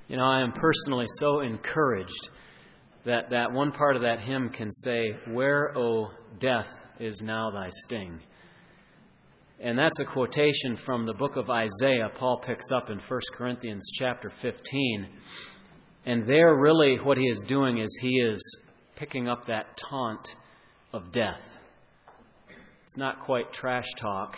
I am personally so encouraged that one part of that hymn can say, "Where, O death, is now thy sting?" And that's a quotation from the book of Isaiah. Paul picks up in 1 Corinthians chapter 15. And there really what he is doing is he is picking up that taunt of death. It's not quite trash talk,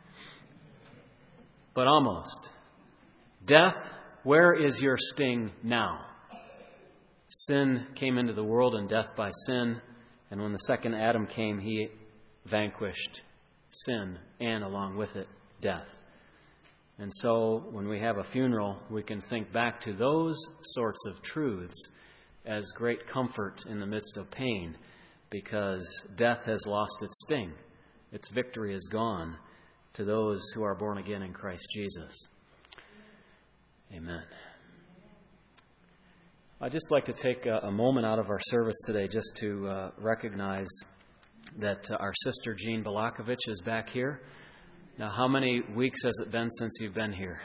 but almost. Death, where is your sting now? Sin came into the world and death by sin. And when the second Adam came, he vanquished sin and along with it, death. And so when we have a funeral, we can think back to those sorts of truths as great comfort in the midst of pain, because death has lost its sting. Its victory is gone to those who are born again in Christ Jesus. Amen. I'd just like to take a moment out of our service today just to recognize that our sister Jean Balakovich is back here. Now, how many weeks has it been since you've been here?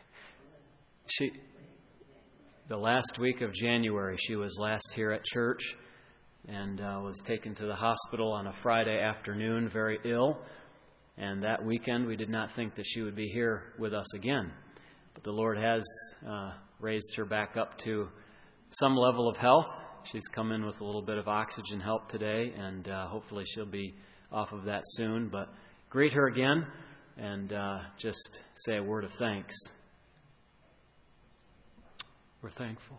The last week of January, she was last here at church and was taken to the hospital on a Friday afternoon, very ill. And that weekend, we did not think that she would be here with us again. But the Lord has raised her back up to some level of health. She's come in with a little bit of oxygen help today, and hopefully she'll be off of that soon. But greet her again and just say a word of thanks. We're thankful.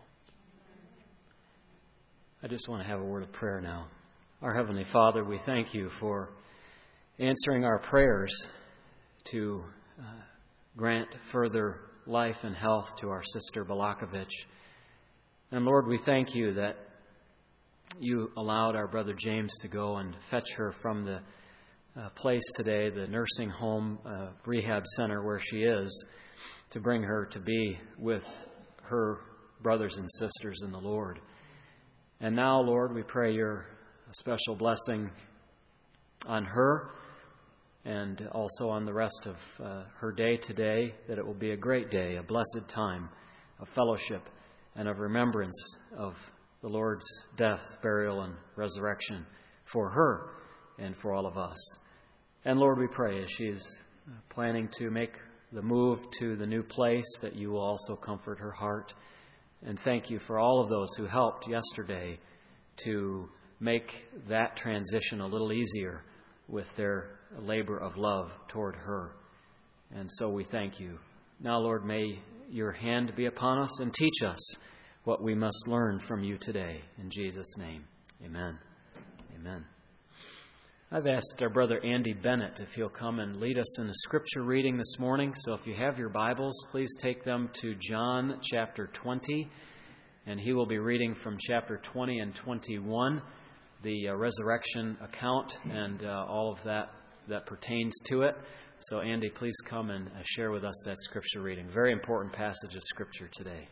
I just want to have a word of prayer now. Our Heavenly Father, we thank you for answering our prayers to grant further life and health to our sister Balakovich. And Lord, we thank you that you allowed our brother James to go and fetch her from the place today, the nursing home rehab center where she is, to bring her to be with her brothers and sisters in the Lord. And now, Lord, we pray your special blessing on her and also on the rest of her day today, that it will be a great day, a blessed time of fellowship and of remembrance of the Lord's death, burial, and resurrection for her and for all of us. And Lord, we pray as she is planning to make the move to the new place, that you will also comfort her heart. And thank you for all of those who helped yesterday to make that transition a little easier with their labor of love toward her. And so we thank you. Now, Lord, may your hand be upon us and teach us what we must learn from you today. In Jesus' name, amen. Amen. I've asked our brother Andy Bennett if he'll come and lead us in the scripture reading this morning. So if you have your Bibles, please take them to John chapter 20. And he will be reading from chapter 20 and 21, the resurrection account and all of that pertains to it. So Andy, please come and share with us that scripture reading. Very important passage of scripture today.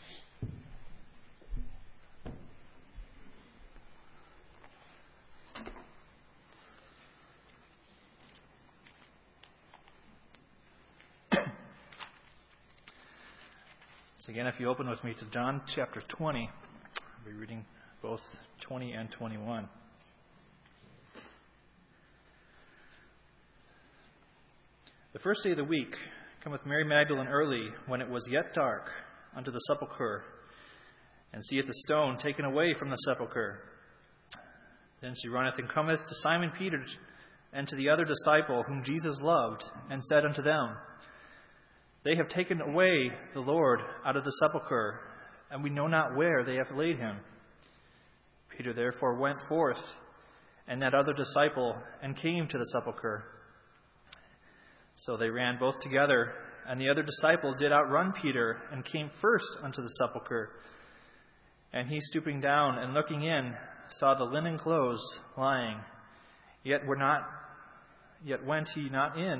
So again, if you open with me to John chapter 20, I'll be reading both 20 and 21. The first day of the week cometh Mary Magdalene early, when it was yet dark, unto the sepulchre, and seeth the stone taken away from the sepulchre. Then she runneth and cometh to Simon Peter and to the other disciple whom Jesus loved, and said unto them, They have taken away the Lord out of the sepulchre, and we know not where they have laid him. Peter therefore went forth, and that other disciple, and came to the sepulchre. So they ran both together, and the other disciple did outrun Peter, and came first unto the sepulchre. And he, stooping down and looking in, saw the linen clothes lying, yet went he not in.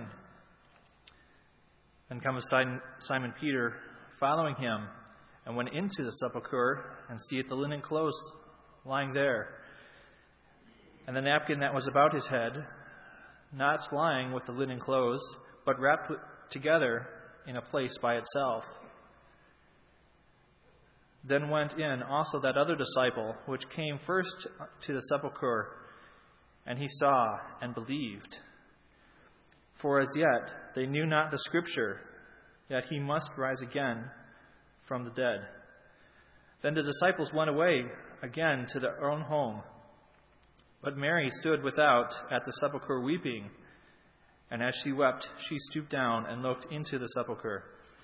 Then cometh Simon Peter, following him, and went into the sepulchre, and seeth the linen clothes lying there, and the napkin that was about his head, not lying with the linen clothes, but wrapped together in a place by itself. Then went in also that other disciple, which came first to the sepulchre, and he saw and believed. For as yet they knew not the scripture, that he must rise again from the dead. Then the disciples went away again to their own home. But Mary stood without at the sepulchre weeping, and as she wept, she stooped down and looked into the sepulchre,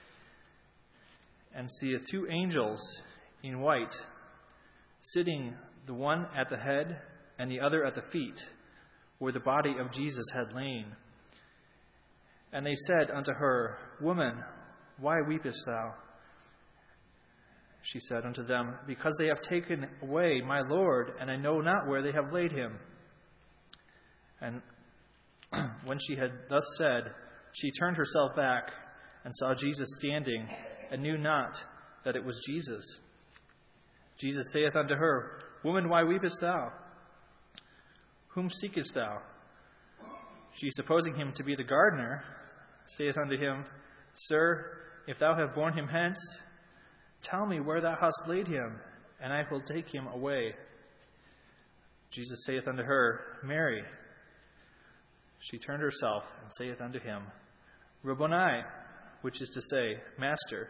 and seeth two angels in white, sitting, the one at the head and the other at the feet, where the body of Jesus had lain. And they said unto her, Woman, why weepest thou? She said unto them, Because they have taken away my Lord, and I know not where they have laid him. And when she had thus said, she turned herself back and saw Jesus standing, and knew not that it was Jesus. Jesus saith unto her, Woman, why weepest thou? Whom seekest thou? She, supposing him to be the gardener, saith unto him, Sir, if thou have borne him hence, tell me where thou hast laid him, and I will take him away. Jesus saith unto her, Mary. She turned herself and saith unto him, Rabboni, which is to say, Master.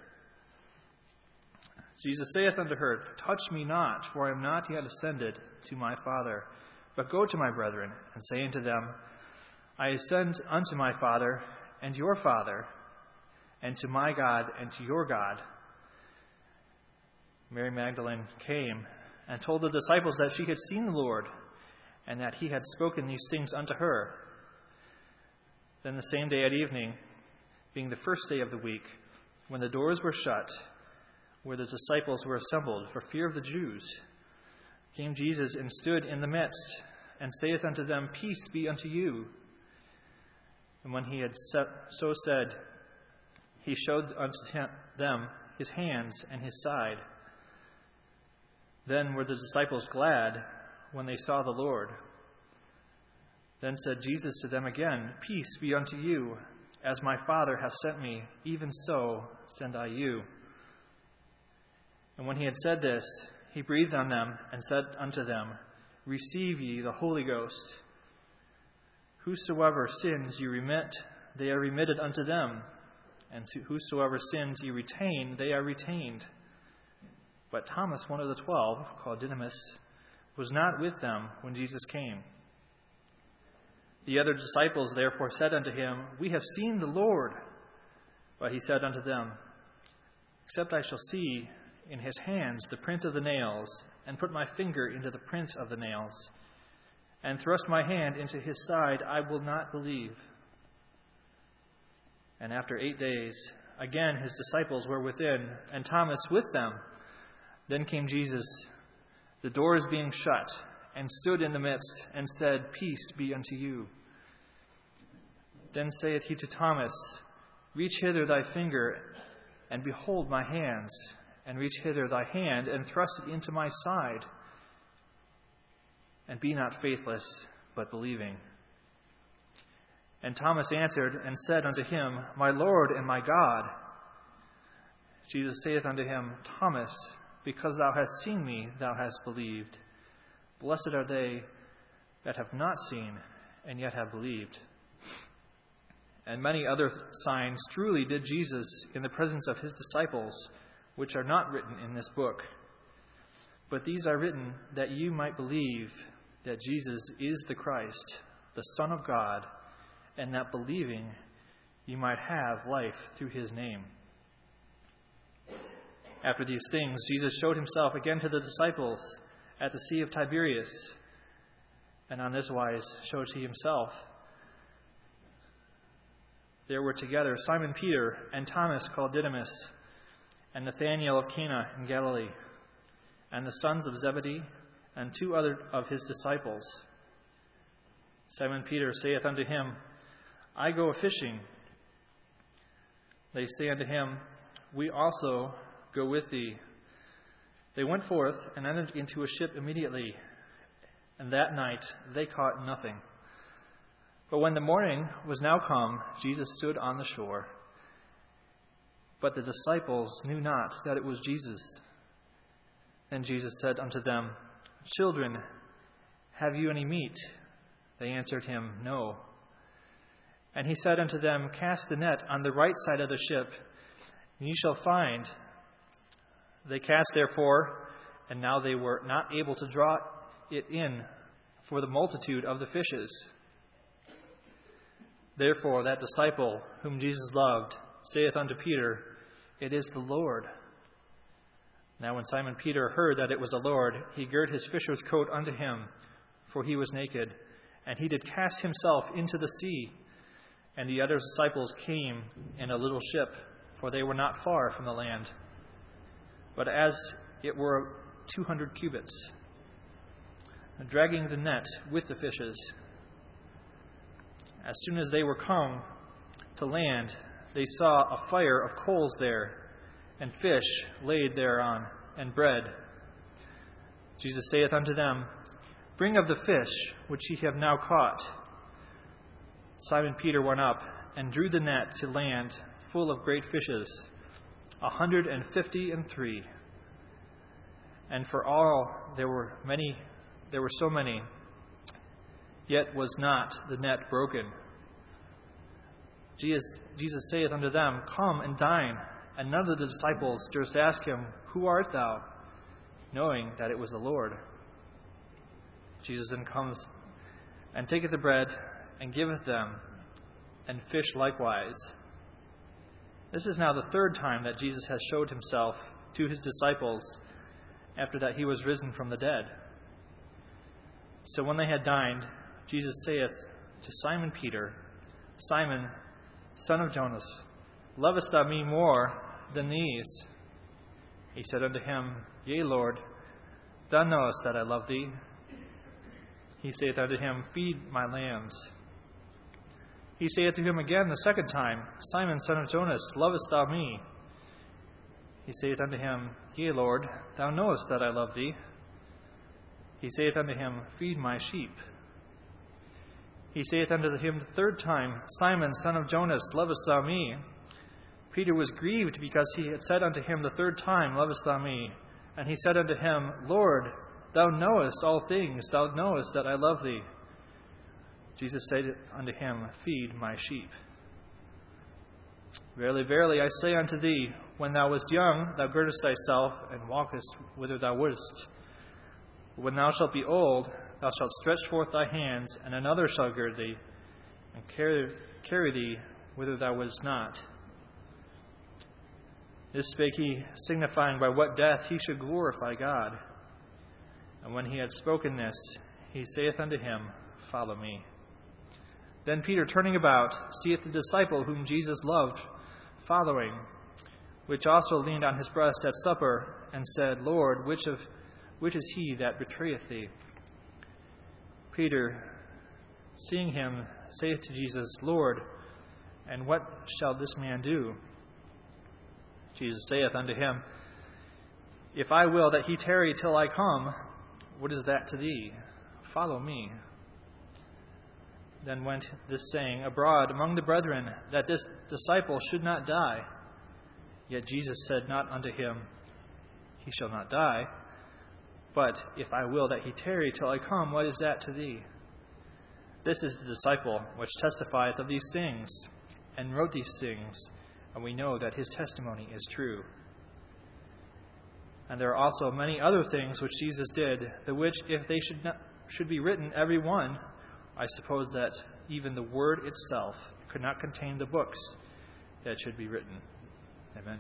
Jesus saith unto her, Touch me not, for I am not yet ascended to my Father, but go to my brethren, and say unto them, I ascend unto my Father and your Father, and to my God and to your God. Mary Magdalene came and told the disciples that she had seen the Lord, and that he had spoken these things unto her. Then the same day at evening, being the first day of the week, when the doors were shut, where the disciples were assembled for fear of the Jews, came Jesus and stood in the midst, and saith unto them, Peace be unto you. And when he had so said, he showed unto them his hands and his side. Then were the disciples glad when they saw the Lord. Then said Jesus to them again, Peace be unto you. As my Father hath sent me, even so send I you. And when he had said this, he breathed on them and said unto them, Receive ye the Holy Ghost. Whosoever sins ye remit, they are remitted unto them. And whosoever sins ye retain, they are retained. But Thomas, one of the 12, called Didymus, was not with them when Jesus came. The other disciples therefore said unto him, We have seen the Lord. But he said unto them, Except I shall see in his hands the print of the nails, and put my finger into the print of the nails, and thrust my hand into his side, I will not believe. And after 8 days, again his disciples were within, and Thomas with them. Then came Jesus, the doors being shut, and stood in the midst, and said, Peace be unto you. Then saith he to Thomas, Reach hither thy finger, and behold my hands, and reach hither thy hand, and thrust it into my side, and be not faithless, but believing. And Thomas answered and said unto him, My Lord and my God. Jesus saith unto him, Thomas, because thou hast seen me, thou hast believed. Blessed are they that have not seen, and yet have believed. And many other signs truly did Jesus in the presence of his disciples, which are not written in this book. But these are written that you might believe that Jesus is the Christ, the Son of God, and that believing you might have life through his name. After these things, Jesus showed himself again to the disciples at the Sea of Tiberias, and on this wise showed he himself. There were together Simon Peter and Thomas called Didymus, and Nathanael of Cana in Galilee, and the sons of Zebedee, and 2 other of his disciples. Simon Peter saith unto him, I go a-fishing. They say unto him, We also go with thee. They went forth and entered into a ship immediately, and that night they caught nothing. But when the morning was now come, Jesus stood on the shore. But the disciples knew not that it was Jesus. Then Jesus said unto them, Children, have you any meat? They answered him, No. And he said unto them, Cast the net on the right side of the ship, and ye shall find. They cast therefore, and now they were not able to draw it in for the multitude of the fishes. Therefore that disciple whom Jesus loved saith unto Peter, It is the Lord. Now when Simon Peter heard that it was the Lord, he girt his fisher's coat unto him, for he was naked, and he did cast himself into the sea. And the other disciples came in a little ship, for they were not far from the land, but as it were 200 cubits, dragging the net with the fishes. As soon as they were come to land, they saw a fire of coals there, and fish laid thereon, and bread. Jesus saith unto them, Bring of the fish which ye have now caught. Simon Peter went up and drew the net to land full of great fishes, 153. And for all there were so many, yet was not the net broken. Jesus saith unto them, Come and dine. And none of the disciples durst ask him, Who art thou? Knowing that it was the Lord. Jesus then comes and taketh the bread and giveth them, and fish likewise. This is now the third time that Jesus has showed himself to his disciples after that he was risen from the dead. So when they had dined, Jesus saith to Simon Peter, Simon, son of Jonas, lovest thou me more than these? He said unto him, Yea, Lord, thou knowest that I love thee. He saith unto him, Feed my lambs. He saith to him again the second time, Simon, son of Jonas, lovest thou me? He saith unto him, Yea, Lord, thou knowest that I love thee. He saith unto him, Feed my sheep. He saith unto him the third time, Simon, son of Jonas, lovest thou me? Peter was grieved because he had said unto him the third time, Lovest thou me? And he said unto him, Lord, thou knowest all things, thou knowest that I love thee. Jesus said unto him, Feed my sheep. Verily, verily, I say unto thee, when thou wast young, thou girdest thyself, and walkest whither thou wouldest. But when thou shalt be old, thou shalt stretch forth thy hands, and another shall gird thee, and carry thee whither thou wouldest not. This spake he, signifying by what death he should glorify God. And when he had spoken this, he saith unto him, Follow me. Then Peter, turning about, seeth the disciple whom Jesus loved, following, which also leaned on his breast at supper, and said, Lord, which is he that betrayeth thee? Peter, seeing him, saith to Jesus, Lord, and what shall this man do? Jesus saith unto him, If I will that he tarry till I come, what is that to thee? Follow me. Then went this saying abroad among the brethren, that this disciple should not die. Yet Jesus said not unto him, He shall not die. But if I will that he tarry till I come, what is that to thee? This is the disciple which testifieth of these things, and wrote these things, and we know that his testimony is true. And there are also many other things which Jesus did, the which, if they should be written every one, I suppose that even the word itself could not contain the books that should be written. Amen.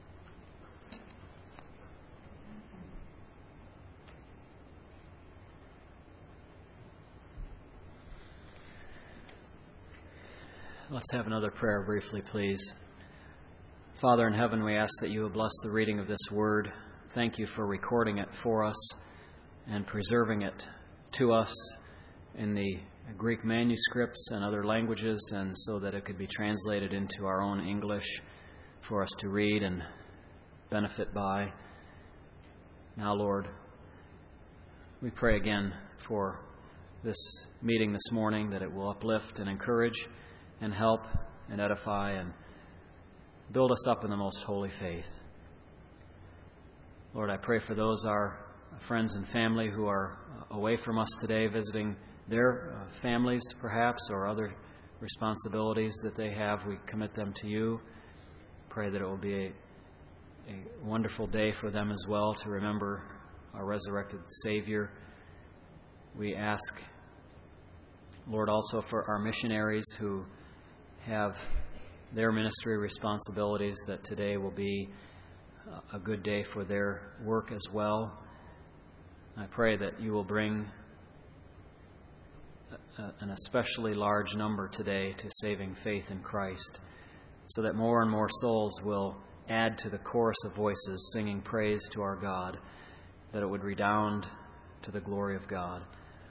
Let's have another prayer briefly, please. Father in heaven, we ask that you will bless the reading of this word. Thank you for recording it for us and preserving it to us in the Greek manuscripts and other languages, and so that it could be translated into our own English for us to read and benefit by. Now, Lord, we pray again for this meeting this morning, that it will uplift and encourage and help and edify and build us up in the most holy faith. Lord, I pray for those our friends and family who are away from us today, visiting their families perhaps, or other responsibilities that they have. We commit them to you. Pray that it will be a wonderful day for them as well to remember our resurrected Savior. We ask, Lord, also for our missionaries who have their ministry responsibilities, that today will be a good day for their work as well. I pray that you will bring an especially large number today to saving faith in Christ, so that more and more souls will add to the chorus of voices singing praise to our God, that it would redound to the glory of God.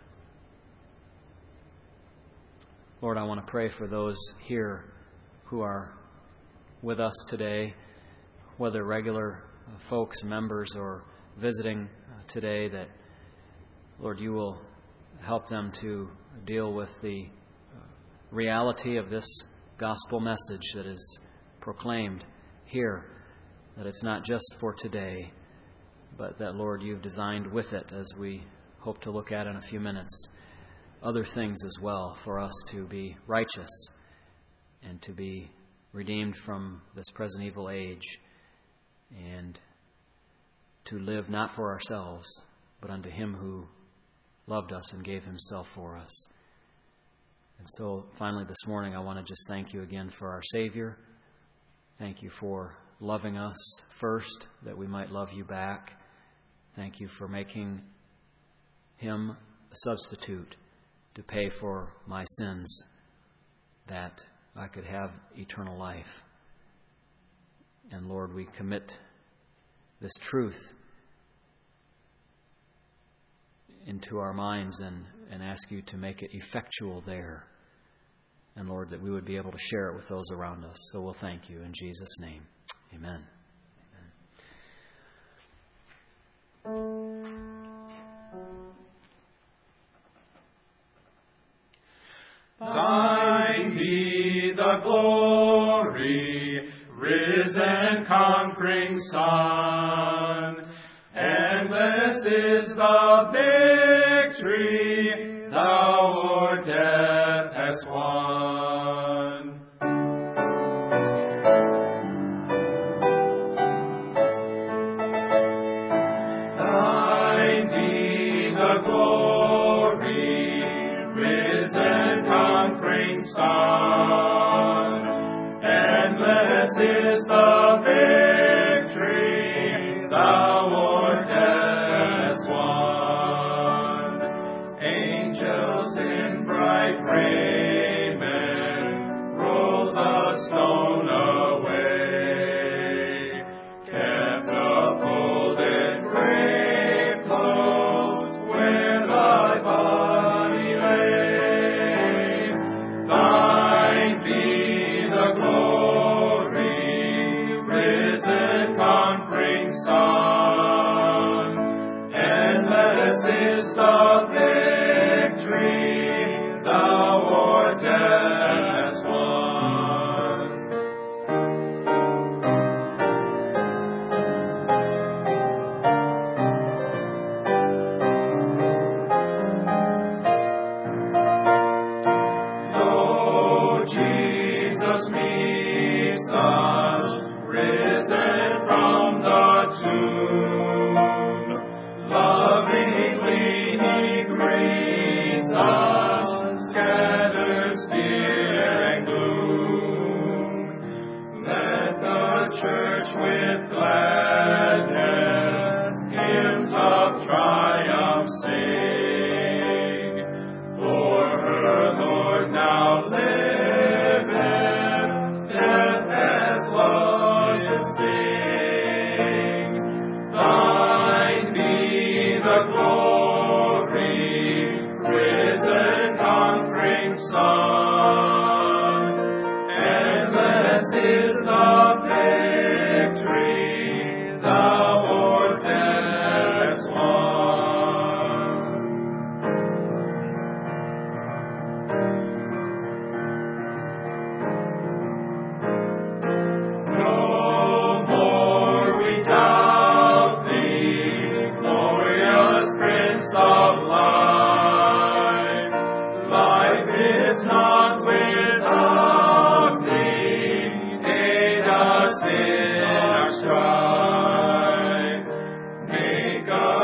Lord, I want to pray for those here who are with us today, whether regular folks, members, or visiting today, that, Lord, you will help them to deal with the reality of this gospel message that is proclaimed here, that it's not just for today, but that, Lord, you've designed with it, as we hope to look at in a few minutes, other things as well for us to be righteous and to be redeemed from this present evil age, and to live not for ourselves, but unto him who loved us and gave himself for us. And so finally this morning, I want to just thank you again for our Savior. Thank you for loving us first, that we might love you back. Thank you for making him a substitute to pay for my sins, that I could have eternal life. And Lord, we commit this truth into our minds and ask you to make it effectual there. And Lord, that we would be able to share it with those around us. So we'll thank you in Jesus' name. Amen. Thine be the glory, risen conquering Son. Endless is the victory thou o'er death hast won. Thine be the glory, risen conquering Son. Endless is the victory thou o'er death hast won. Angels in bright raiment rolled the stone away, kept the folded grave closed where thy body lay. Thine be the glory, risen conquering Son. Endless is the victory thou o'er death hast won. Lo, Jesus meets us, risen from the tomb. Lovingly he greets us, scatters fear and gloom. Let the church with gladness hymns of triumph sing. For her Lord now liveth, death has lost its sting. Thine be the glory, risen conquering Son. Endless is the victory thou o'er death hast won. No more we doubt thee,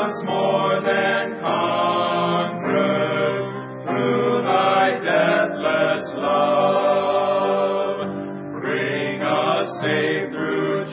us more than conquerors through thy deathless love. Bring us safe through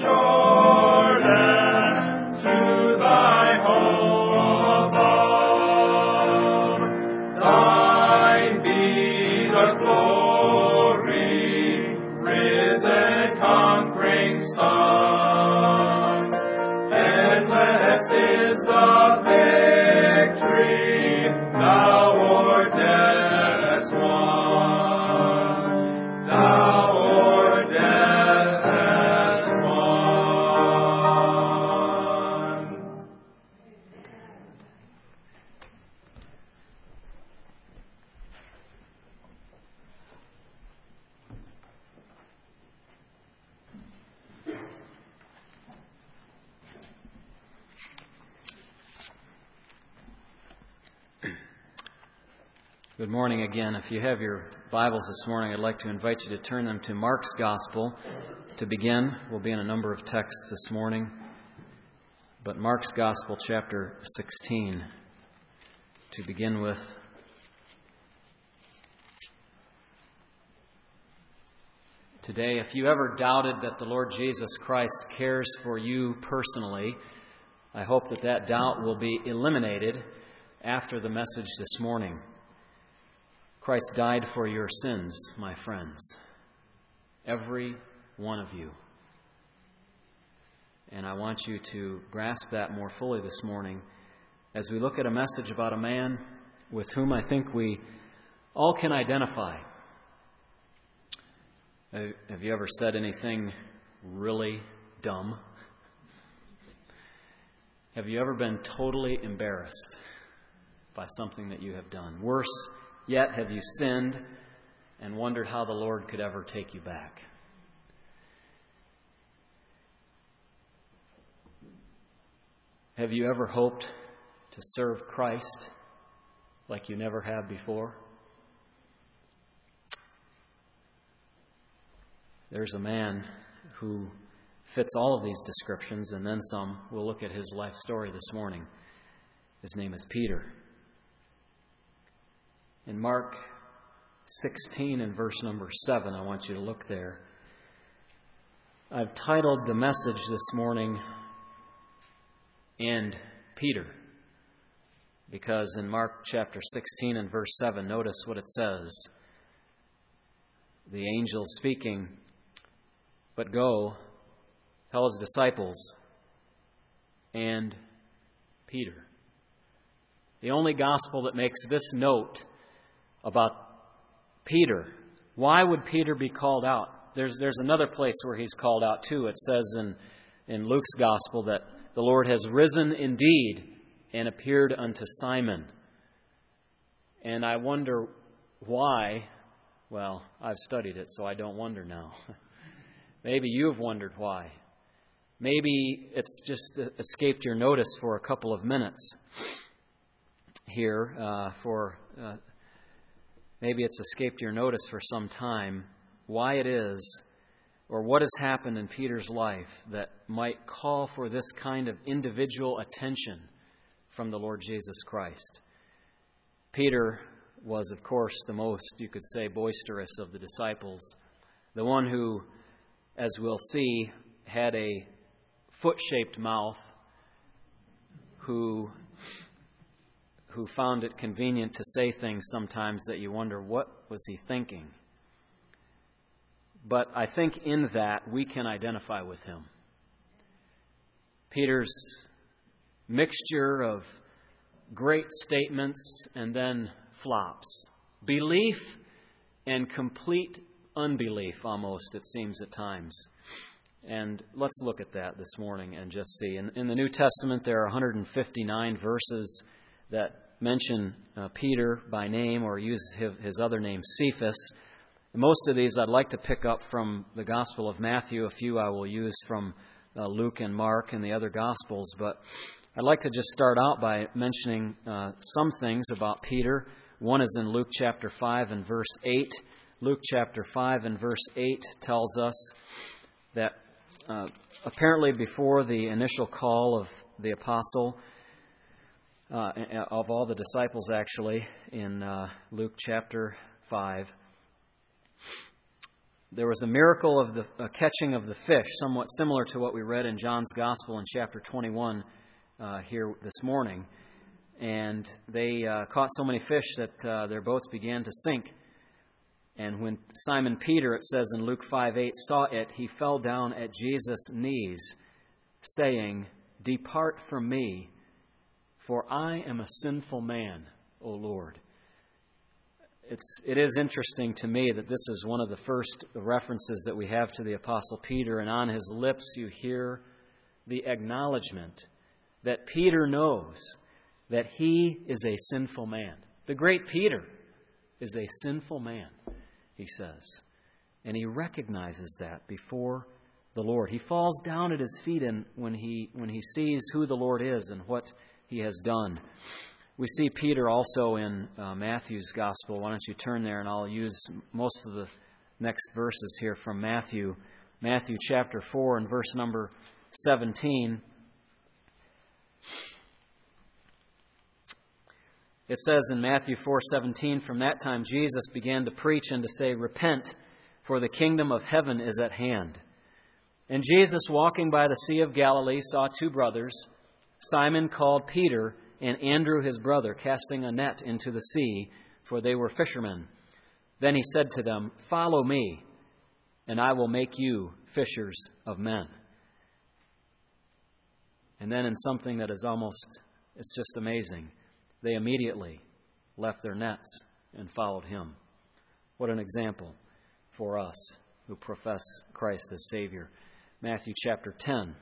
Jordan to thy home above. Thine be the glory, risen conquering Son. Endless is the victory thou o'er death hast won. Thou o'er death hast won. Good morning again. If you have your Bibles this morning, I'd like to invite you to turn them to Mark's Gospel. To begin, we'll be in a number of texts this morning, but Mark's Gospel, chapter 16, to begin with. Today, if you ever doubted that the Lord Jesus Christ cares for you personally, I hope that that doubt will be eliminated after the message this morning. Christ died for your sins, my friends. Every one of you. And I want you to grasp that more fully this morning as we look at a message about a man with whom I think we all can identify. Have you ever said anything really dumb? Have you ever been totally embarrassed by something that you have done? Worse yet, have you sinned and wondered how the Lord could ever take you back? Have you ever hoped to serve Christ like you never have before? There's a man who fits all of these descriptions, and then some. We'll look at his life story this morning. His name is Peter. In Mark 16 and verse number 7, I want you to look there. I've titled the message this morning, And Peter, because in Mark chapter 16 and verse 7, notice what it says. The angel speaking, but go, tell his disciples, and Peter. The only gospel that makes this note about Peter. Why would Peter be called out? There's another place where he's called out too. It says in Luke's gospel that the Lord has risen indeed and appeared unto Simon. And I wonder why. Well, I've studied it, so I don't wonder now. Maybe you've wondered why. Maybe it's just escaped your notice for a couple of minutes here. Maybe it's escaped your notice for some time why it is or what has happened in Peter's life that might call for this kind of individual attention from the Lord Jesus Christ. Peter was, of course, the most, you could say, boisterous of the disciples, the one who, as we'll see, had a foot-shaped mouth, who found it convenient to say things sometimes that you wonder, what was he thinking? But I think in that we can identify with him. Peter's mixture of great statements and then flops. Belief and complete unbelief, almost, it seems at times. And let's look at that this morning and just see. In the New Testament, there are 159 verses that mention Peter by name or use his other name, Cephas. Most of these I'd like to pick up from the Gospel of Matthew. A few I will use from Luke and Mark and the other Gospels. But I'd like to just start out by mentioning some things about Peter. One is in Luke chapter 5 and verse 8. Luke chapter 5 and verse 8 tells us that apparently before the initial call of the apostle, of all the disciples, actually, in Luke chapter 5. There was a miracle of the catching of the fish, somewhat similar to what we read in John's Gospel in chapter 21 here this morning. And they caught so many fish that their boats began to sink. And when Simon Peter, it says in Luke 5:8, saw it, he fell down at Jesus' knees, saying, "Depart from me, for I am a sinful man, O Lord." It is interesting to me that this is one of the first references that we have to the Apostle Peter, and on his lips you hear the acknowledgement that Peter knows that he is a sinful man. The great Peter is a sinful man, he says. And he recognizes that before the Lord. He falls down at his feet when he sees who the Lord is and what he has done. We see Peter also in Matthew's Gospel. Why don't you turn there, and I'll use most of the next verses here from Matthew. Matthew chapter 4 and verse number 17. It says in Matthew 4:17, "From that time Jesus began to preach and to say, 'Repent, for the kingdom of heaven is at hand.' And Jesus, walking by the Sea of Galilee, saw two brothers, Simon called Peter, and Andrew his brother, casting a net into the sea, for they were fishermen. Then he said to them, 'Follow me, and I will make you fishers of men.'" And then in something that is it's just amazing, they immediately left their nets and followed him. What an example for us who profess Christ as Savior. Matthew chapter 10.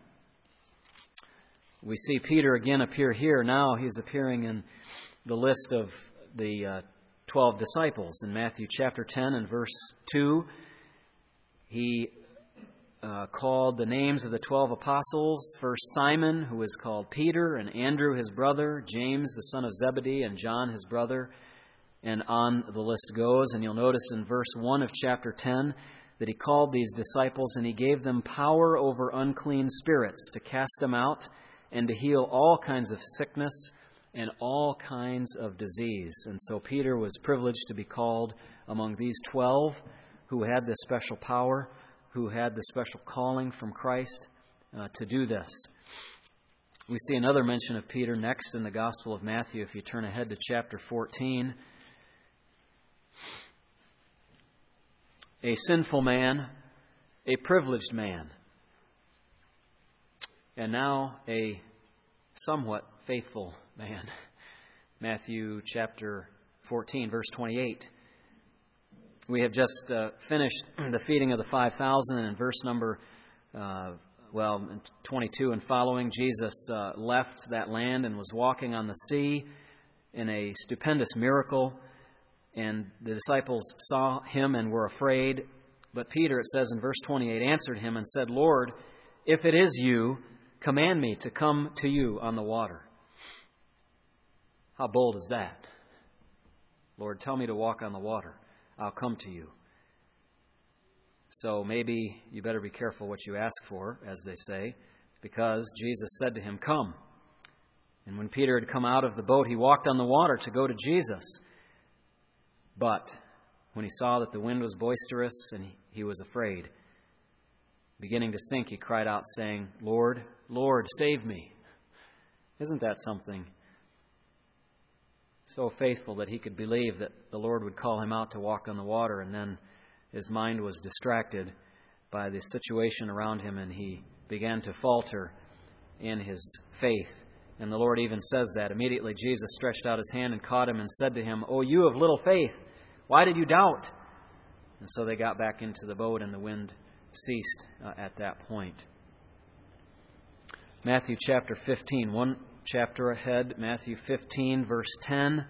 We see Peter again appear here. Now he's appearing in the list of the 12 disciples. In Matthew chapter 10 and verse 2, he called the names of the 12 apostles. First Simon, who is called Peter, and Andrew his brother, James the son of Zebedee, and John his brother. And on the list goes. And you'll notice in verse 1 of chapter 10 that he called these disciples and he gave them power over unclean spirits to cast them out and to heal all kinds of sickness and all kinds of disease. And so Peter was privileged to be called among these 12 who had this special power, who had the special calling from Christ to do this. We see another mention of Peter next in the Gospel of Matthew, if you turn ahead to chapter 14. A sinful man, a privileged man, and now a somewhat faithful man. Matthew chapter 14, verse 28. We have just finished the feeding of the 5,000, and in verse number 22 and following, Jesus left that land and was walking on the sea in a stupendous miracle. And the disciples saw him and were afraid. But Peter, it says in verse 28, answered him and said, "Lord, if it is you, command me to come to you on the water." How bold is that? "Lord, tell me to walk on the water. I'll come to you." So maybe you better be careful what you ask for, as they say, because Jesus said to him, "Come." And when Peter had come out of the boat, he walked on the water to go to Jesus. But when he saw that the wind was boisterous and he was afraid, beginning to sink, he cried out, saying, "Lord, Lord, save me." Isn't that something? So faithful that he could believe that the Lord would call him out to walk on the water, and then his mind was distracted by the situation around him, and he began to falter in his faith. And the Lord even says that. Immediately Jesus stretched out his hand and caught him and said to him, "O you of little faith, why did you doubt?" And so they got back into the boat, and the wind ceased at that point. Matthew chapter 15, one chapter ahead, Matthew 15, verse 10.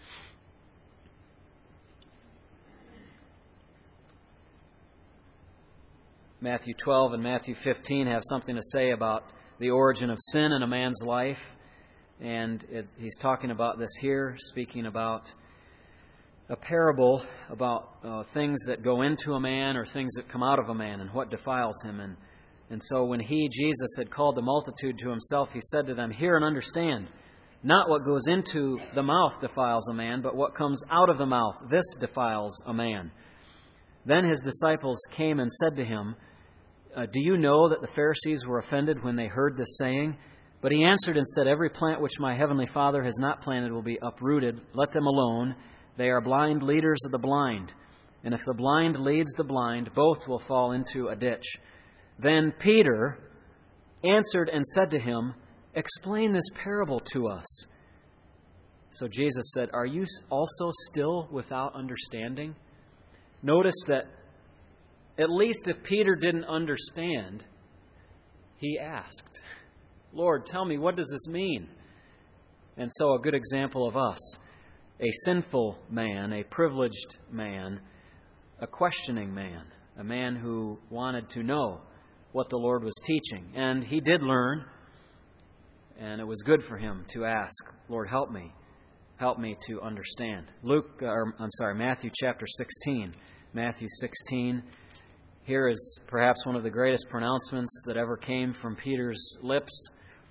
Matthew 12 and Matthew 15 have something to say about the origin of sin in a man's life. And he's talking about this here, speaking about a parable about things that go into a man or things that come out of a man and what defiles him. And so when Jesus, had called the multitude to himself, he said to them, "Hear and understand. Not what goes into the mouth defiles a man, but what comes out of the mouth, this defiles a man." Then his disciples came and said to him, "Do you know that the Pharisees were offended when they heard this saying?" But he answered and said, "Every plant which my heavenly Father has not planted will be uprooted. Let them alone. They are blind leaders of the blind. And if the blind leads the blind, both will fall into a ditch." Then Peter answered and said to him, "Explain this parable to us." So Jesus said, "Are you also still without understanding?" Notice that at least if Peter didn't understand, he asked, "Lord, tell me, what does this mean?" And so a good example of us, a sinful man, a privileged man, a questioning man, a man who wanted to know what the Lord was teaching. And he did learn, and it was good for him to ask, "Lord, help me to understand." Matthew chapter 16. Matthew 16. Here is perhaps one of the greatest pronouncements that ever came from Peter's lips.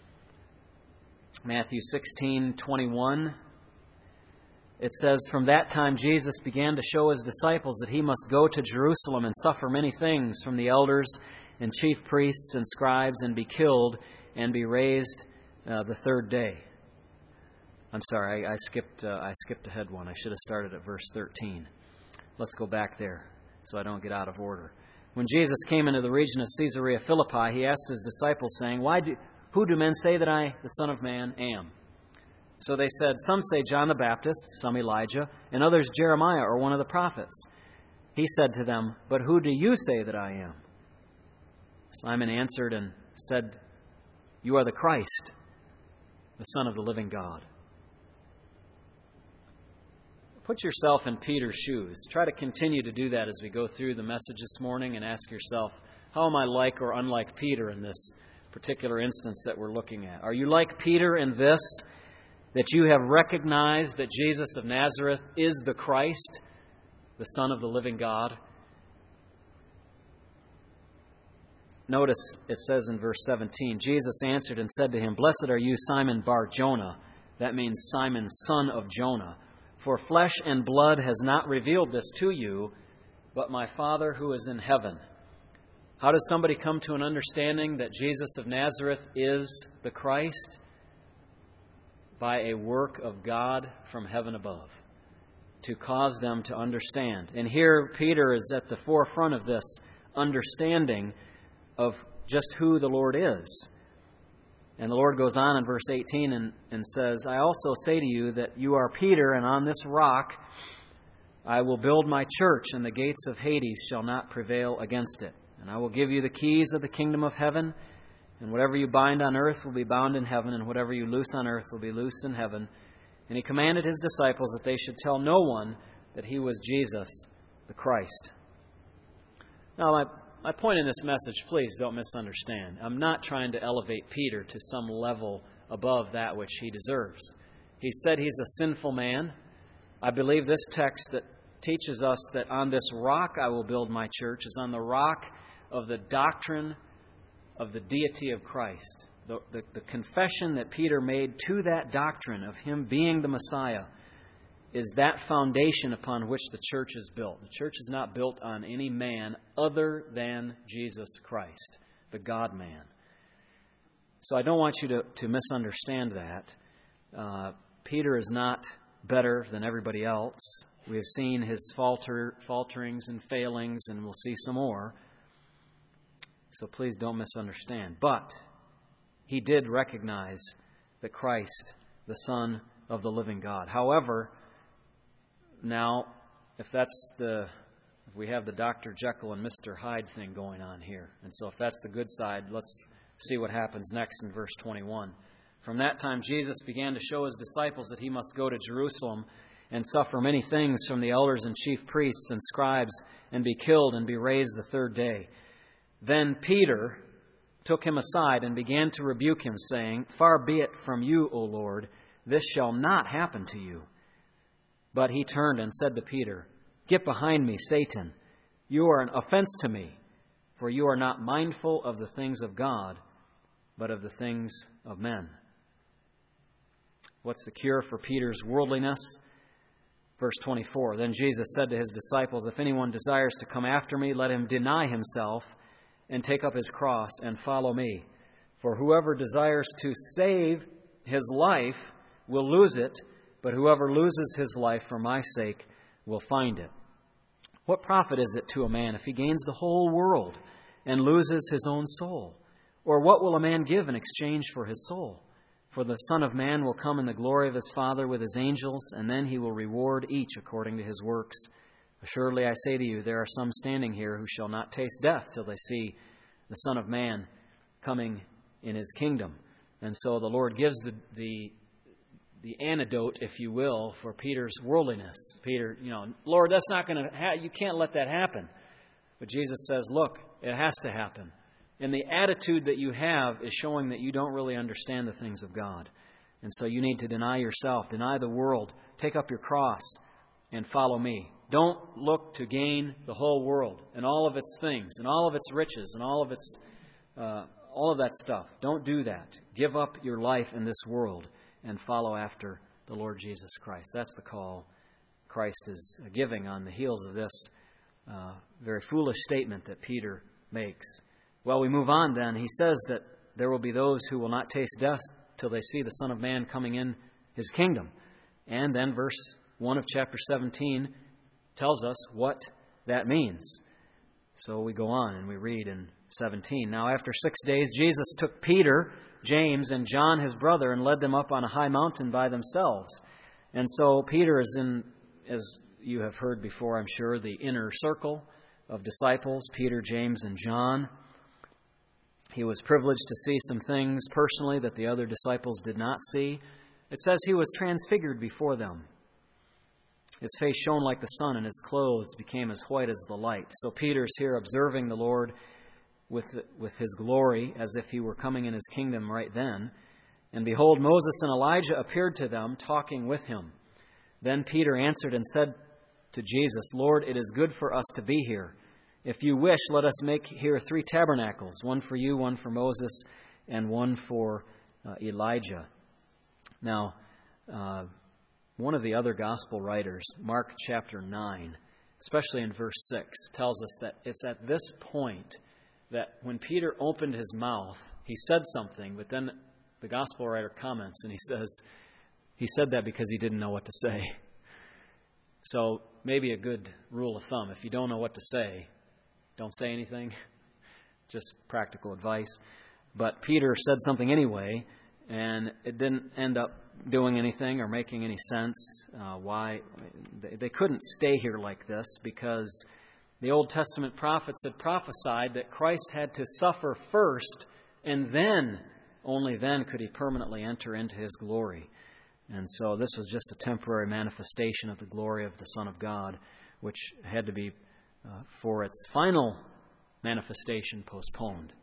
Matthew 16:21. It says, "From that time Jesus began to show his disciples that he must go to Jerusalem and suffer many things from the elders and chief priests and scribes and be killed and be raised the third day." I'm sorry, I skipped ahead one. I should have started at verse 13. Let's go back there so I don't get out of order. "When Jesus came into the region of Caesarea Philippi, he asked his disciples, saying, Who do men say that I, the Son of Man, am?" So they said, "Some say John the Baptist, some Elijah, and others Jeremiah or one of the prophets." He said to them, "But who do you say that I am?" Simon answered and said, "You are the Christ, the Son of the living God." Put yourself in Peter's shoes. Try to continue to do that as we go through the message this morning and ask yourself, how am I like or unlike Peter in this particular instance that we're looking at? Are you like Peter in this, that you have recognized that Jesus of Nazareth is the Christ, the Son of the living God? Notice it says in verse 17, Jesus answered and said to him, "Blessed are you, Simon Bar-Jonah." That means Simon, son of Jonah. "For flesh and blood has not revealed this to you, but my Father who is in heaven." How does somebody come to an understanding that Jesus of Nazareth is the Christ? By a work of God from heaven above, to cause them to understand. And here Peter is at the forefront of this understanding of just who the Lord is. And the Lord goes on in verse 18 and says, "I also say to you that you are Peter, and on this rock I will build my church, and the gates of Hades shall not prevail against it. And I will give you the keys of the kingdom of heaven, and whatever you bind on earth will be bound in heaven, and whatever you loose on earth will be loosed in heaven." And he commanded his disciples that they should tell no one that he was Jesus, the Christ. Now, my point in this message, please don't misunderstand. I'm not trying to elevate Peter to some level above that which he deserves. He said he's a sinful man. I believe this text that teaches us that on this rock I will build my church is on the rock of the doctrine of the deity of Christ. The confession that Peter made to that doctrine of him being the Messiah is that foundation upon which the church is built. The church is not built on any man other than Jesus Christ, the God-man. So I don't want you to misunderstand that. Peter is not better than everybody else. We have seen his falterings and failings, and we'll see some more. So please don't misunderstand. But he did recognize the Christ, the Son of the living God. However, now, if we have the Dr. Jekyll and Mr. Hyde thing going on here, and so if that's the good side, let's see what happens next in verse 21. "From that time Jesus began to show his disciples that he must go to Jerusalem and suffer many things from the elders and chief priests and scribes and be killed and be raised the third day. Then Peter took him aside and began to rebuke him, saying, 'Far be it from you, O Lord, this shall not happen to you.' But he turned and said to Peter, 'Get behind me, Satan. You are an offense to me, for you are not mindful of the things of God, but of the things of men.'" What's the cure for Peter's worldliness? Verse 24, Then Jesus said to his disciples, If anyone desires to come after me, let him deny himself and take up his cross and follow me. For whoever desires to save his life will lose it, but whoever loses his life for my sake will find it. What profit is it to a man if he gains the whole world and loses his own soul? Or what will a man give in exchange for his soul? For the Son of Man will come in the glory of his Father with his angels, and then he will reward each according to his works. Assuredly, I say to you, there are some standing here who shall not taste death till they see the Son of Man coming in his kingdom. And so the Lord gives the antidote, if you will, for Peter's worldliness. Peter, Lord, that's not going to you can't let that happen. But Jesus says, look, it has to happen. And the attitude that you have is showing that you don't really understand the things of God. And so you need to deny yourself, deny the world, take up your cross, and follow me. Don't look to gain the whole world and all of its things and all of its riches and all of that stuff. Don't do that. Give up your life in this world and follow after the Lord Jesus Christ. That's the call Christ is giving on the heels of this very foolish statement that Peter makes. Well, we move on then. He says that there will be those who will not taste death till they see the Son of Man coming in his kingdom. And then verse 1 of chapter 17 tells us what that means. So we go on and we read in 17. Now after 6 days, Jesus took Peter, James, and John his brother and led them up on a high mountain by themselves. And so Peter is in, as you have heard before, I'm sure, the inner circle of disciples, Peter, James, and John. He was privileged to see some things personally that the other disciples did not see. It says he was transfigured before them. His face shone like the sun, and his clothes became as white as the light. So Peter's here observing the Lord with his glory, as if he were coming in his kingdom right then. And behold, Moses and Elijah appeared to them, talking with him. Then Peter answered and said to Jesus, Lord, it is good for us to be here. If you wish, let us make here 3 tabernacles, one for you, one for Moses, and one for Elijah. Now, one of the other gospel writers, Mark chapter 9, especially in verse 6, tells us that it's at this point that when Peter opened his mouth, he said something, but then the gospel writer comments and he says, he said that because he didn't know what to say. So maybe a good rule of thumb, if you don't know what to say, don't say anything. Just practical advice. But Peter said something anyway, and it didn't end up doing anything or making any sense. Why? They couldn't stay here like this because the Old Testament prophets had prophesied that Christ had to suffer first, and then, only then, could he permanently enter into his glory. And so this was just a temporary manifestation of the glory of the Son of God, which had to be for its final manifestation postponed.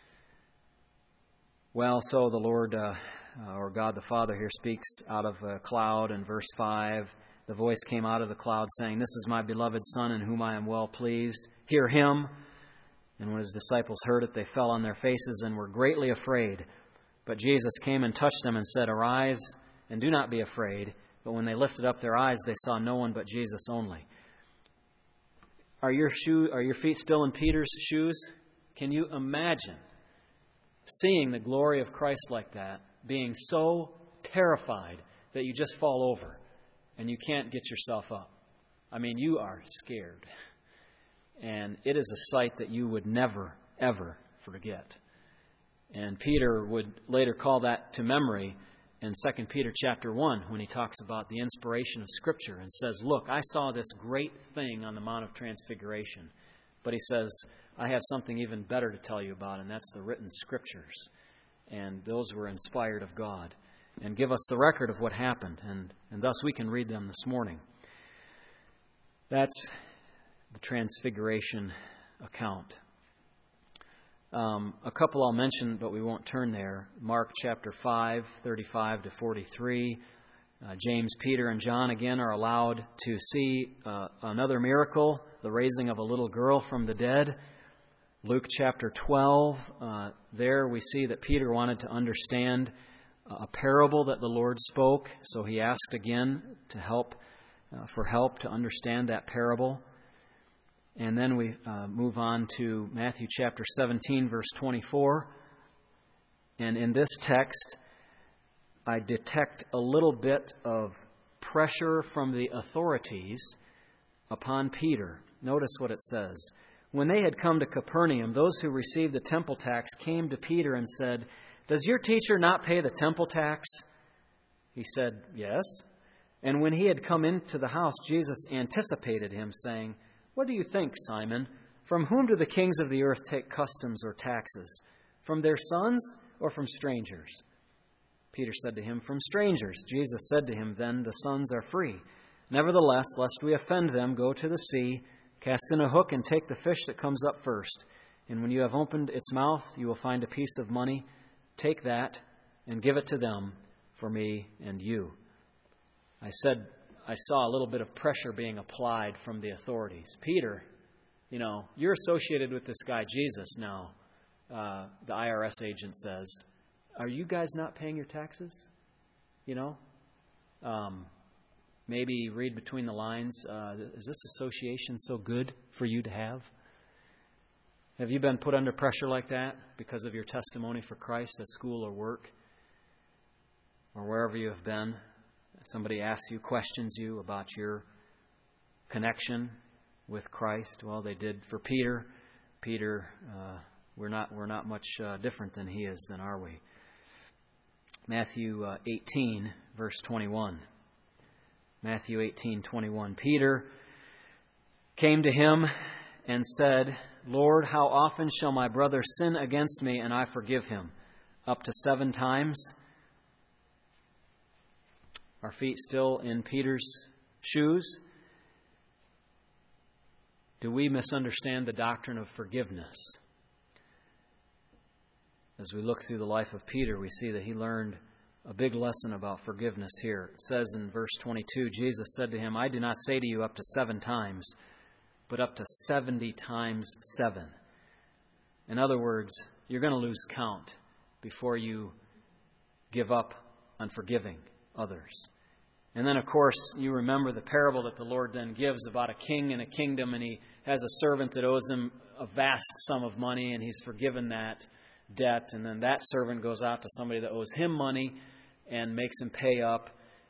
Well, so the Lord, or God the Father here speaks out of a cloud in verse 5. The voice came out of the cloud saying, This is my beloved Son in whom I am well pleased. Hear him. And when his disciples heard it, they fell on their faces and were greatly afraid. But Jesus came and touched them and said, Arise and do not be afraid. But when they lifted up their eyes, they saw no one but Jesus only. Are your feet still in Peter's shoes? Can you imagine seeing the glory of Christ like that, being so terrified that you just fall over and you can't get yourself up? I mean, you are scared. And it is a sight that you would never, ever forget. And Peter would later call that to memory in 2 Peter chapter 1 when he talks about the inspiration of Scripture and says, Look, I saw this great thing on the Mount of Transfiguration. But he says, I have something even better to tell you about, and that's the written Scriptures. And those were inspired of God and give us the record of what happened. And thus we can read them this morning. That's the Transfiguration account. A couple I'll mention, but we won't turn there. Mark chapter 5, 35 to 43. James, Peter, and John again are allowed to see another miracle, the raising of a little girl from the dead. Luke chapter 12, there we see that Peter wanted to understand a parable that the Lord spoke, so he asked again for help to understand that parable. And then we move on to Matthew chapter 17, verse 24. And in this text, I detect a little bit of pressure from the authorities upon Peter. Notice what it says. When they had come to Capernaum, those who received the temple tax came to Peter and said, "Does your teacher not pay the temple tax?" He said, "Yes." And when he had come into the house, Jesus anticipated him, saying, "What do you think, Simon? From whom do the kings of the earth take customs or taxes? From their sons or from strangers?" Peter said to him, "From strangers." Jesus said to him, "Then the sons are free. Nevertheless, lest we offend them, go to the sea, cast in a hook, and take the fish that comes up first. And when you have opened its mouth, you will find a piece of money. Take that and give it to them for me and you." I said I saw a little bit of pressure being applied from the authorities. Peter, you're associated with this guy Jesus now. The IRS agent says, "Are you guys not paying your taxes?" Maybe read between the lines. Is this association so good for you to have? Have you been put under pressure like that because of your testimony for Christ at school or work or wherever you have been? Somebody asks you, questions you about your connection with Christ. Well, they did for Peter. Peter, we're not much different than he is, then, are we? Matthew 18, verse 21. Matthew 18:21. Peter came to him and said, "Lord, how often shall my brother sin against me and I forgive him? Up to 7 times?" Our feet still in Peter's shoes. Do we misunderstand the doctrine of forgiveness? As we look through the life of Peter, we see that he learned a big lesson about forgiveness here. It says in verse 22, Jesus said to him, "I do not say to you up to 7 times, but up to 70 times 7. In other words, you're going to lose count before you give up on forgiving others. And then, of course, you remember the parable that the Lord then gives about a king and a kingdom, and he has a servant that owes him a vast sum of money, and he's forgiven that debt. And then that servant goes out to somebody that owes him money and makes him pay up,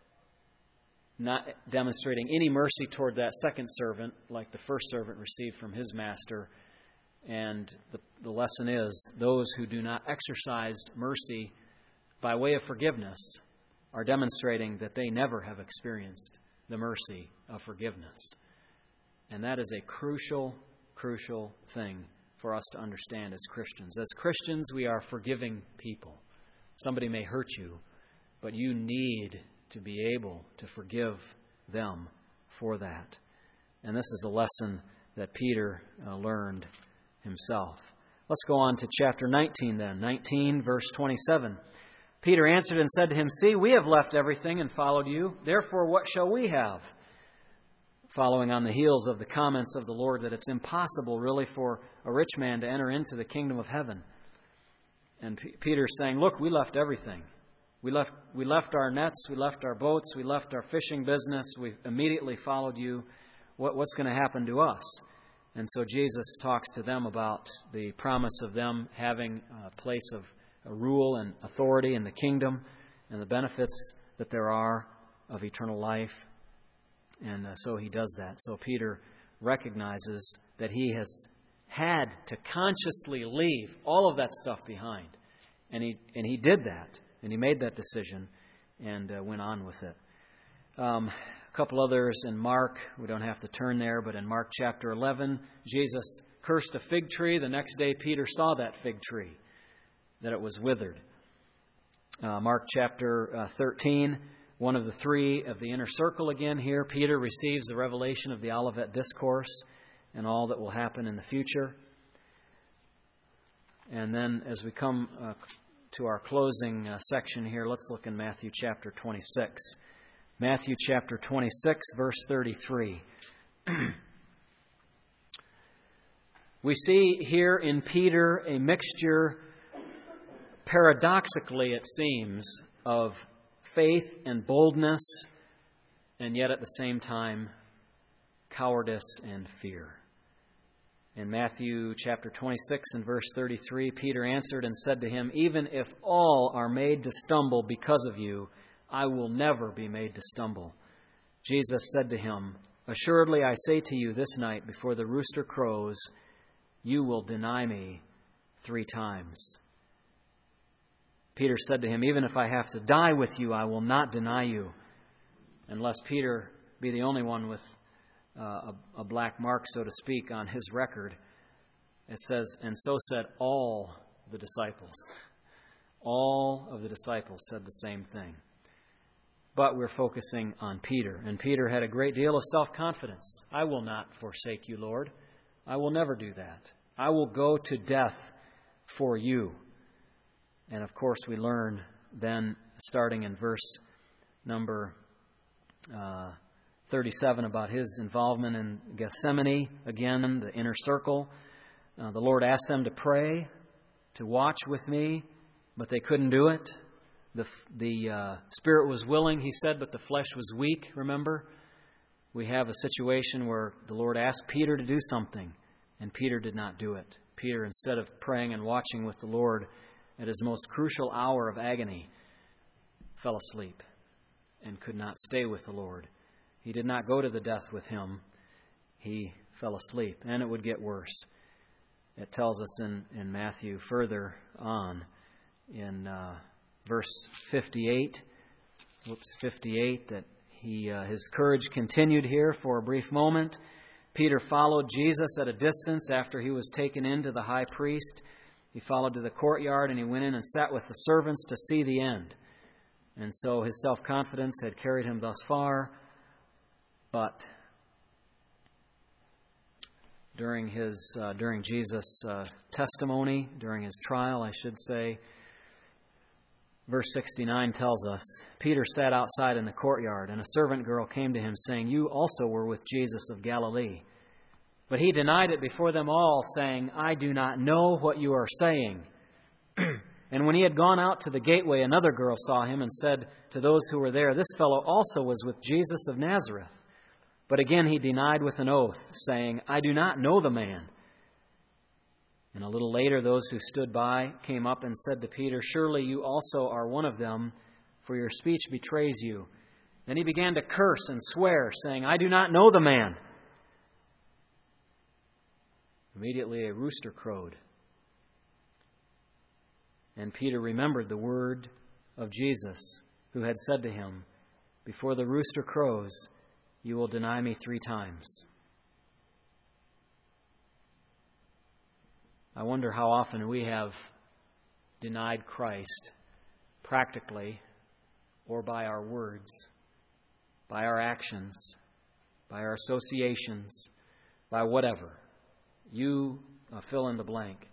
not demonstrating any mercy toward that second servant like the first servant received from his master. And the lesson is, those who do not exercise mercy by way of forgiveness are demonstrating that they never have experienced the mercy of forgiveness. And that is a crucial thing for us to understand as Christians. As Christians, we are forgiving people. Somebody may hurt you, but you need to be able to forgive them for that. And this is a lesson that Peter learned himself. Let's go on to chapter 19 then. 19, verse 27. Peter answered and said to him, "See, we have left everything and followed you. Therefore, what shall we have?" Following on the heels of the comments of the Lord that it's impossible really for a rich man to enter into the kingdom of heaven. And Peter's saying, look, we left everything. We left our nets, we left our boats, we left our fishing business, we immediately followed you. What's going to happen to us? And so Jesus talks to them about the promise of them having a place of rule and authority in the kingdom and the benefits that there are of eternal life. And so he does that. So Peter recognizes that he has had to consciously leave all of that stuff behind. And he did that. And he made that decision and went on with it. A couple others in Mark. We don't have to turn there, but in Mark chapter 11, Jesus cursed a fig tree. The next day, Peter saw that fig tree, that it was withered. Mark chapter 13, one of the 3 of the inner circle again here. Peter receives the revelation of the Olivet Discourse and all that will happen in the future. And then as we come to our closing section here, let's look in Matthew chapter 26. Matthew chapter 26, verse 33. We see here in Peter a mixture, paradoxically it seems, of faith and boldness, and yet at the same time, cowardice and fear. In Matthew chapter 26 and verse 33, Peter answered and said to him, "Even if all are made to stumble because of you, I will never be made to stumble." Jesus said to him, "Assuredly I say to you, this night before the rooster crows, you will deny me 3 times." Peter said to him, "Even if I have to die with you, I will not deny you." And lest Peter be the only one with a black mark, so to speak, on his record, it says, "And so said all the disciples." All of the disciples said the same thing. But we're focusing on Peter. And Peter had a great deal of self-confidence. "I will not forsake you, Lord. I will never do that. I will go to death for you." And of course, we learn then, starting in verse number 37, about his involvement in Gethsemane, again, the inner circle. The Lord asked them to pray, to watch with me, but they couldn't do it. The spirit was willing, he said, but the flesh was weak, remember? We have a situation where the Lord asked Peter to do something, and Peter did not do it. Peter, instead of praying and watching with the Lord at his most crucial hour of agony, fell asleep and could not stay with the Lord. He did not go to the death with him. He fell asleep, and it would get worse. It tells us in Matthew further on in verse 58, that his courage continued here for a brief moment. Peter followed Jesus at a distance after he was taken in to the high priest. He followed to the courtyard, and he went in and sat with the servants to see the end. And so his self-confidence had carried him thus far, but during Jesus' testimony, during his trial, I should say, verse 69 tells us, Peter sat outside in the courtyard, and a servant girl came to him, saying, "You also were with Jesus of Galilee." But he denied it before them all, saying, "I do not know what you are saying." And when he had gone out to the gateway, another girl saw him and said to those who were there, "This fellow also was with Jesus of Nazareth." But again he denied with an oath, saying, "I do not know the man." And a little later those who stood by came up and said to Peter, "Surely you also are one of them, for your speech betrays you." Then he began to curse and swear, saying, "I do not know the man." Immediately a rooster crowed. And Peter remembered the word of Jesus, who had said to him, "Before the rooster crows, you will deny me 3 times." I wonder how often we have denied Christ, practically or by our words, by our actions, by our associations, by whatever. You fill in the blank.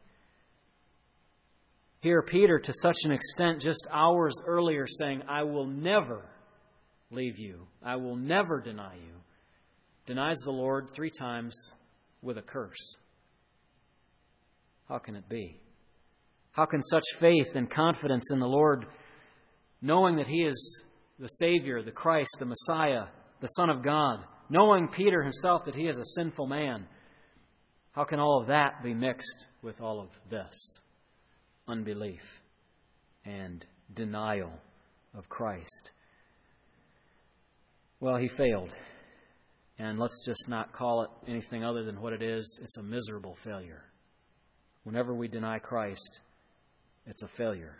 Here, Peter, to such an extent, just hours earlier, saying, "I will never leave you. I will never deny you," denies the Lord 3 times with a curse. How can it be? How can such faith and confidence in the Lord, knowing that He is the Savior, the Christ, the Messiah, the Son of God, knowing Peter himself that he is a sinful man, how can all of that be mixed with all of this? Unbelief and denial of Christ. Well, he failed. And let's just not call it anything other than what it is. It's a miserable failure. Whenever we deny Christ, it's a failure.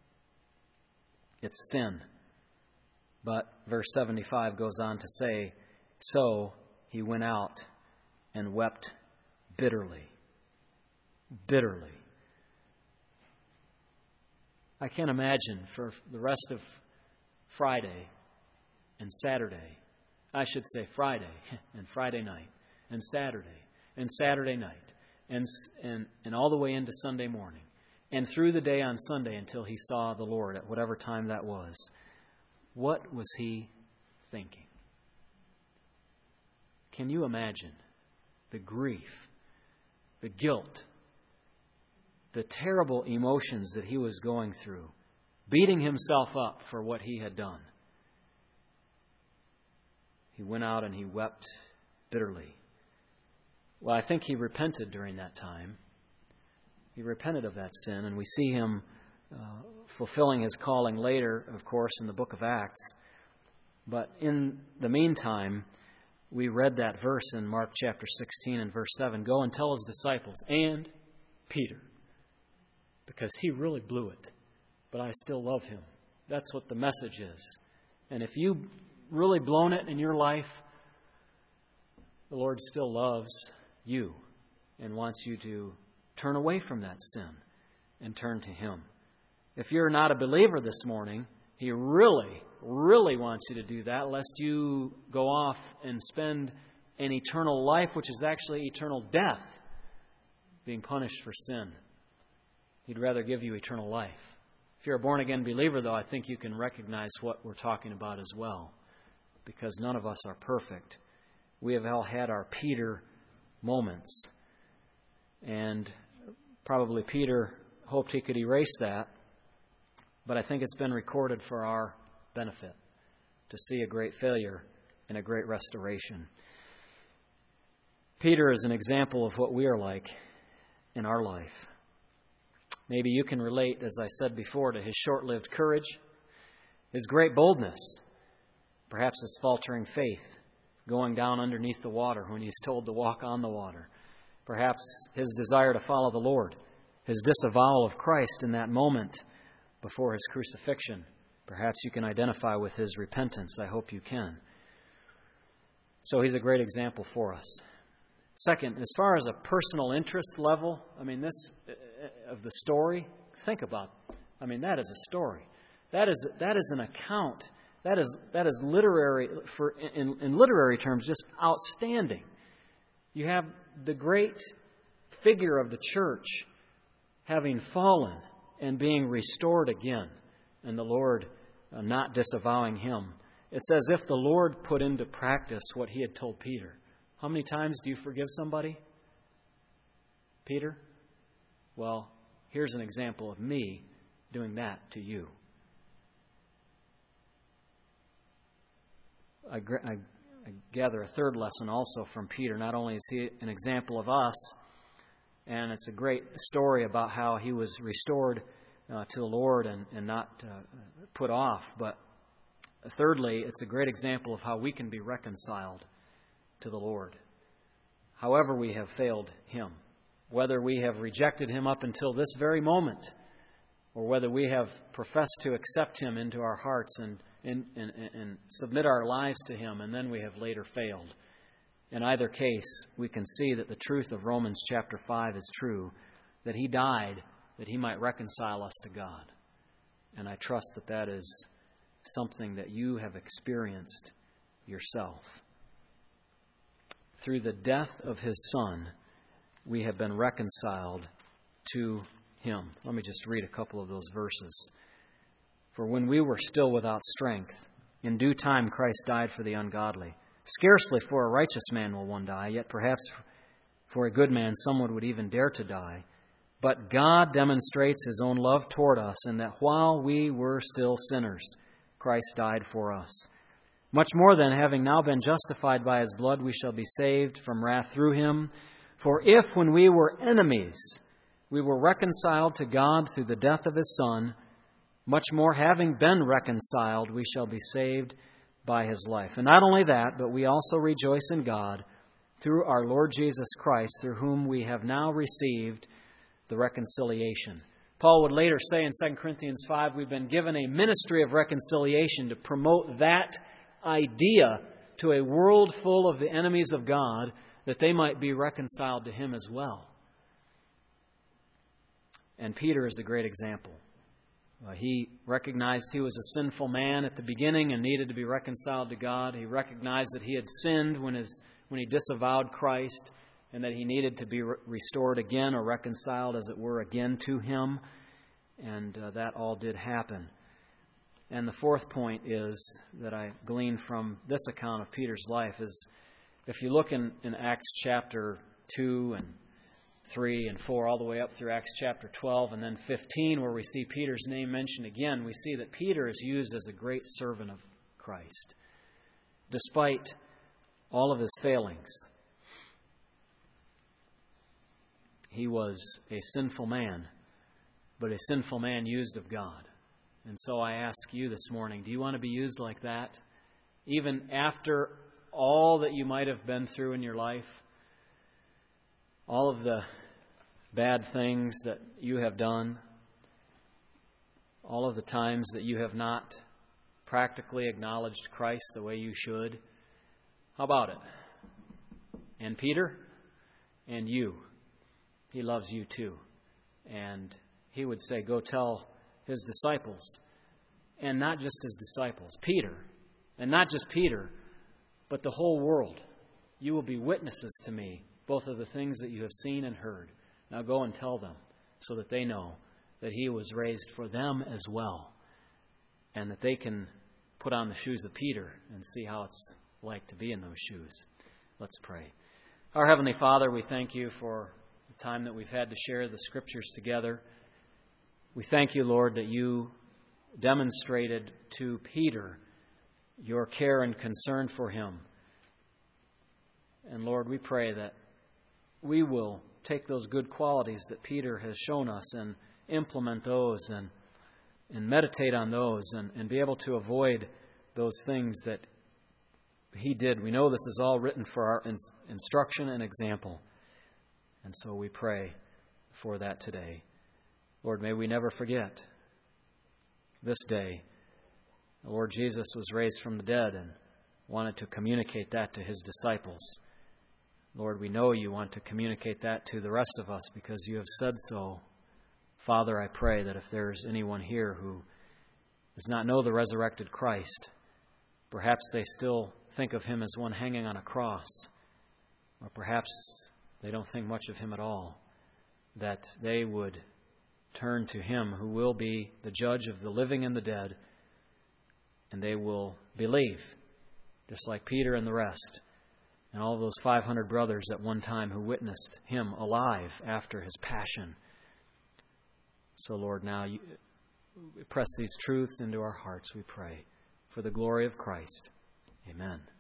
It's sin. But verse 75 goes on to say, "So he went out and wept bitterly." Bitterly. I can't imagine for the rest of Friday and Saturday, I should say Friday and Friday night and Saturday night and all the way into Sunday morning and through the day on Sunday until he saw the Lord at whatever time that was. What was he thinking? Can you imagine the grief, the guilt, the terrible emotions that he was going through beating himself up for what he had done. He went out and he wept bitterly. Well, I think he repented during that time. He repented of that sin, and we see him fulfilling his calling later, of course, in the book of Acts. But in the meantime, we read that verse in Mark chapter 16 and verse 7. Go and tell his disciples and Peter, because he really blew it, but I still love him. That's what the message is. And if you've really blown it in your life, the Lord still loves you and wants you to turn away from that sin and turn to Him. If you're not a believer this morning, He really, really wants you to do that, lest you go off and spend an eternal life, which is actually eternal death, being punished for sin. He'd rather give you eternal life. If you're a born-again believer, though, I think you can recognize what we're talking about as well, because none of us are perfect. We have all had our Peter moments, and probably Peter hoped he could erase that, but I think it's been recorded for our benefit to see a great failure and a great restoration. Peter is an example of what we are like in our life. Maybe you can relate, as I said before, to his short-lived courage, his great boldness, perhaps his faltering faith, going down underneath the water when he's told to walk on the water, perhaps his desire to follow the Lord, his disavowal of Christ in that moment before his crucifixion. Perhaps you can identify with his repentance. I hope you can. So he's a great example for us. Second, as far as a personal interest level, this of the story, think about it. That is a story. That is an account. That is literary, in literary terms, just outstanding. You have the great figure of the church having fallen and being restored again, and the Lord not disavowing him. It's as if the Lord put into practice what he had told Peter. How many times do you forgive somebody? Peter? Well, here's an example of me doing that to you. I gather a third lesson also from Peter. Not only is he an example of us, and it's a great story about how he was restored to the Lord and not put off, but thirdly, it's a great example of how we can be reconciled to the Lord. However we have failed Him, whether we have rejected Him up until this very moment, or whether we have professed to accept Him into our hearts and submit our lives to Him, and then we have later failed. In either case, we can see that the truth of Romans chapter 5 is true, that He died that He might reconcile us to God. And I trust that that is something that you have experienced yourself. Through the death of His Son, we have been reconciled to Him. Let me just read a couple of those verses. For when we were still without strength, in due time Christ died for the ungodly. Scarcely for a righteous man will one die, yet perhaps for a good man someone would even dare to die. But God demonstrates His own love toward us, in that while we were still sinners, Christ died for us. Much more then, having now been justified by His blood, we shall be saved from wrath through Him. For if, when we were enemies, we were reconciled to God through the death of His Son, much more, having been reconciled, we shall be saved by His life. And not only that, but we also rejoice in God through our Lord Jesus Christ, through whom we have now received the reconciliation. Paul would later say in 2 Corinthians 5, we've been given a ministry of reconciliation to promote that idea to a world full of the enemies of God, that they might be reconciled to Him as well. And Peter is a great example. He recognized he was a sinful man at the beginning and needed to be reconciled to God. He recognized that he had sinned when he disavowed Christ, and that he needed to be restored again, or reconciled, as it were, again to Him. And that all did happen. And the fourth point is that I glean from this account of Peter's life is, if you look in Acts chapter 2 3 and 4, all the way up through Acts chapter 12, and then 15, where we see Peter's name mentioned again, we see that Peter is used as a great servant of Christ, despite all of his failings. He was a sinful man, but a sinful man used of God. And so I ask you this morning, do you want to be used like that? Even after all that you might have been through in your life, all of the bad things that you have done, all of the times that you have not practically acknowledged Christ the way you should. How about it? And Peter, and you. He loves you too. And he would say, go tell his disciples, and not just his disciples, Peter, and not just Peter, but the whole world. You will be witnesses to me, both of the things that you have seen and heard. Now go and tell them, so that they know that he was raised for them as well, and that they can put on the shoes of Peter and see how it's like to be in those shoes. Let's pray. Our Heavenly Father, we thank you for the time that we've had to share the Scriptures together. We thank you, Lord, that you demonstrated to Peter your care and concern for him. And Lord, we pray that we will take those good qualities that Peter has shown us and implement those and meditate on those and be able to avoid those things that he did. We know this is all written for our instruction and example. And so we pray for that today. Lord, may we never forget this day. The Lord Jesus was raised from the dead and wanted to communicate that to his disciples. Lord, we know you want to communicate that to the rest of us because you have said so. Father, I pray that if there's anyone here who does not know the resurrected Christ, perhaps they still think of him as one hanging on a cross, or perhaps they don't think much of him at all, that they would turn to him who will be the judge of the living and the dead, and they will believe, just like Peter and the rest, and all of those 500 brothers at one time who witnessed him alive after his passion. So, Lord, now you press these truths into our hearts, we pray, for the glory of Christ. Amen.